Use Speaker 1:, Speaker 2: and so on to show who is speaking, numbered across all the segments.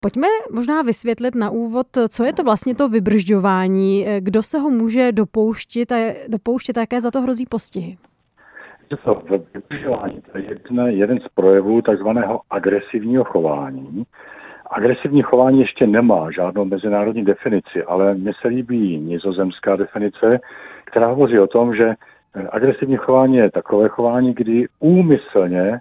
Speaker 1: Pojďme možná vysvětlit na úvod, co je to vlastně to vybržďování, kdo se ho může dopouštět a jaké za to hrozí postihy.
Speaker 2: Vybržďování to je jeden z projevů takzvaného agresivního chování. Agresivní chování ještě nemá žádnou mezinárodní definici, ale mně se líbí nizozemská definice, která hovoří o tom, že agresivní chování je takové chování, kdy úmyslně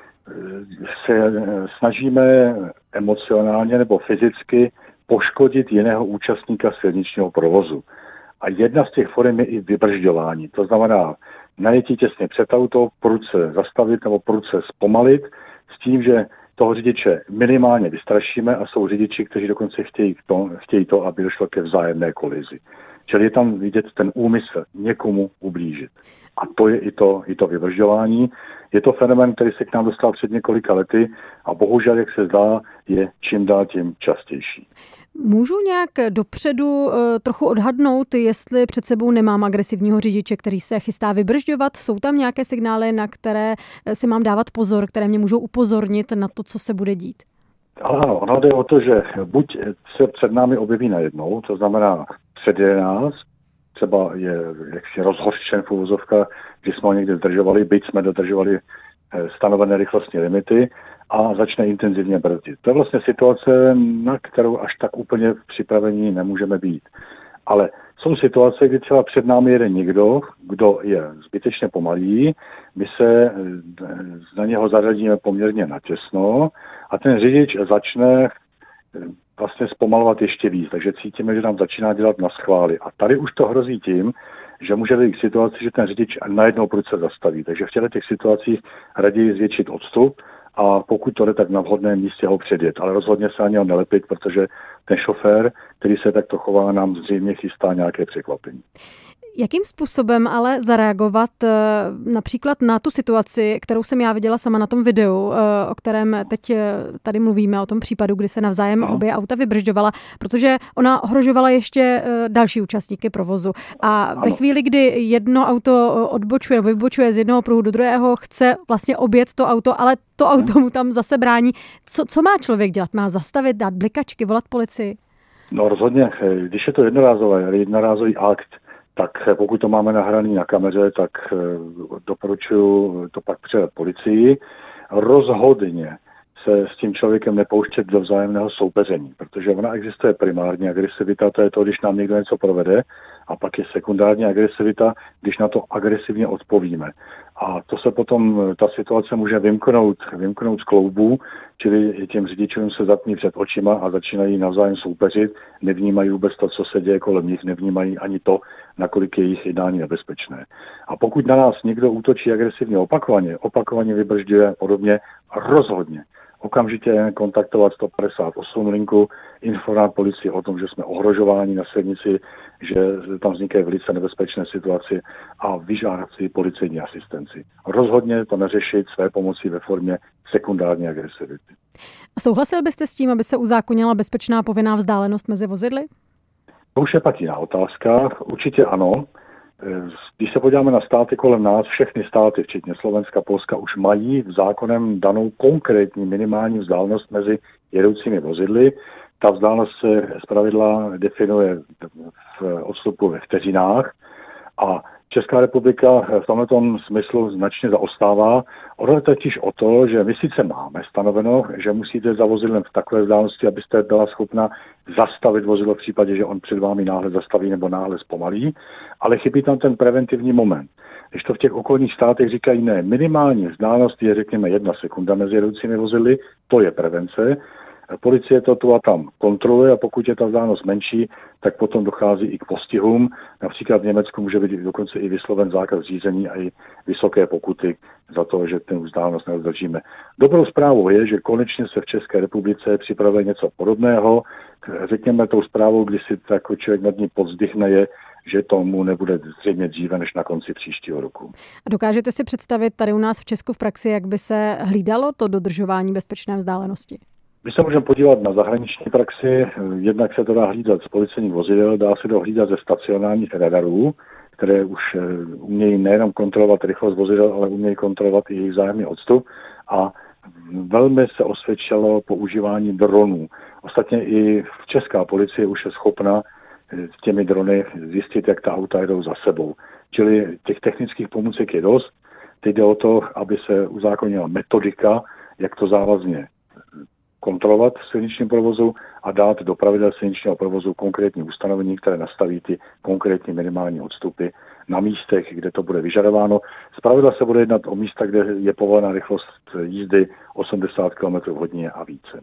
Speaker 2: se snažíme emocionálně nebo fyzicky poškodit jiného účastníka silničního provozu. A jedna z těch forem je i vybržďování. To znamená najetí těsně před auto, prudce zastavit nebo prudce zpomalit s tím, že toho řidiče minimálně vystrašíme a jsou řidiči, kteří dokonce chtějí to, aby došlo ke vzájemné kolizi. Čili je tam vidět ten úmysl někomu ublížit. A to je i to vybržďování. Je to fenomén, který se k nám dostal před několika lety a bohužel, jak se zdá, je čím dál tím častější.
Speaker 1: Můžu nějak dopředu trochu odhadnout, jestli před sebou nemám agresivního řidiče, který se chystá vybržďovat? Jsou tam nějaké signály, na které si mám dávat pozor, které mě můžou upozornit na to, co se bude dít?
Speaker 2: Ano, ono jde o to, že buď se před námi objeví najednou, to znamená předjede nás, třeba je jaksi rozhořčen v uvozovkách, že jsme ho někde zdržovali, byť jsme dodržovali stanovené rychlostní limity a začne intenzivně brzdit. To je vlastně situace, na kterou až tak úplně připravení nemůžeme být. Ale jsou situace, kdy třeba před námi jede někdo, kdo je zbytečně pomalý, my se na něho zařadíme poměrně natěsno a ten řidič začne vlastně zpomalovat ještě víc, takže cítíme, že nám začíná dělat na schvály. A tady už to hrozí tím, že může být k situaci, že ten řidič najednou prudce zastaví. Takže v těch situacích raději zvětšit odstup a pokud to jde, tak na vhodném místě ho předjet. Ale rozhodně se ani ho nelepit, protože ten šofér, který se takto chová, nám zřejmě chystá nějaké překvapení.
Speaker 1: Jakým způsobem ale zareagovat například na tu situaci, kterou jsem já viděla sama na tom videu, o kterém teď tady mluvíme, o tom případu, kdy se navzájem obě auta vybržďovala, protože ona ohrožovala ještě další účastníky provozu. A ve chvíli, kdy jedno auto vybočuje z jednoho pruhu do druhého, chce vlastně objet to auto, ale to auto mu tam zase brání. Co má člověk dělat? Má zastavit, dát blikačky, volat policii?
Speaker 2: No rozhodně, když je to jednorázový akt, tak pokud to máme nahraný na kameře, tak doporučuji to pak předat policii. Rozhodně se s tím člověkem nepouštět do vzájemného soupeření, protože ona existuje primární agresivita, to je to, když nám někdo něco provede, a pak je sekundární agresivita, když na to agresivně odpovíme. A to se potom, ta situace může vymknout z kloubů, čili těm řidičům se zatmí před očima a začínají navzájem soupeřit, nevnímají vůbec to, co se děje kolem nich, nevnímají ani to, nakolik je jejich jednání nebezpečné. A pokud na nás někdo útočí agresivně opakovaně vybržďuje podobně, rozhodně okamžitě kontaktovat 158 linku, informovat policii o tom, že jsme ohrožováni na silnici, že tam vznikají velice nebezpečné situace a vyžádat si policejní asistenci. Rozhodně to neřešit své pomocí ve formě sekundární agresivity.
Speaker 1: Souhlasil byste s tím, aby se uzákonila bezpečná povinná vzdálenost mezi vozidly?
Speaker 2: To už je pak jiná otázka. Určitě ano. Když se podíváme na státy kolem nás, všechny státy, včetně Slovenska, Polska, už mají v zákonem danou konkrétní minimální vzdálenost mezi jedoucími vozidly. Ta vzdálenost se zpravidla definuje v odstupu ve vteřinách a Česká republika v tomto smyslu značně zaostává. Ono je totiž o to, že my sice máme stanoveno, že musíte za vozidlem v takové vzdálenosti, abyste byla schopna zastavit vozidlo v případě, že on před vámi náhle zastaví nebo náhle zpomalí, ale chybí tam ten preventivní moment. Když to v těch okolních státech říkají ne, minimální vzdálenost je řekněme 1 sekunda mezi jedoucími vozidly, to je prevence. Policie to tu a tam kontroluje a pokud je ta vzdálenost menší, tak potom dochází i k postihům. Například v Německu může být dokonce i vysloven zákaz řízení a i vysoké pokuty za to, že ten vzdálenost neudržíme. Dobrou zprávou je, že konečně se v České republice připravuje něco podobného. Řekněme tou zprávou, kdy si takový člověk nad ní povzdychne, je, že tomu nebude zřejmě dříve než na konci příštího roku.
Speaker 1: A dokážete si představit tady u nás v Česku v praxi, jak by se hlídalo to dodržování bezpečné vzdálenosti?
Speaker 2: My se můžeme podívat na zahraniční praxi, jednak se to dá hlídat z policejních vozidel, dá se to hlídat ze stacionárních radarů, které už umějí nejenom kontrolovat rychlost vozidel, ale umějí kontrolovat i jejich vzájemný odstup a velmi se osvědčilo používání dronů. Ostatně i česká policie už je schopna těmi drony zjistit, jak ta auta jedou za sebou. Čili těch technických pomůcek je dost. Teď jde o to, aby se uzákonila metodika, jak to závazně kontrolovat v silničním provozu a dát do pravidel silničního provozu konkrétní ustanovení, které nastaví ty konkrétní minimální odstupy na místech, kde to bude vyžadováno. Zpravidla se bude jednat o místa, kde je povolená rychlost jízdy 80 km/h a více.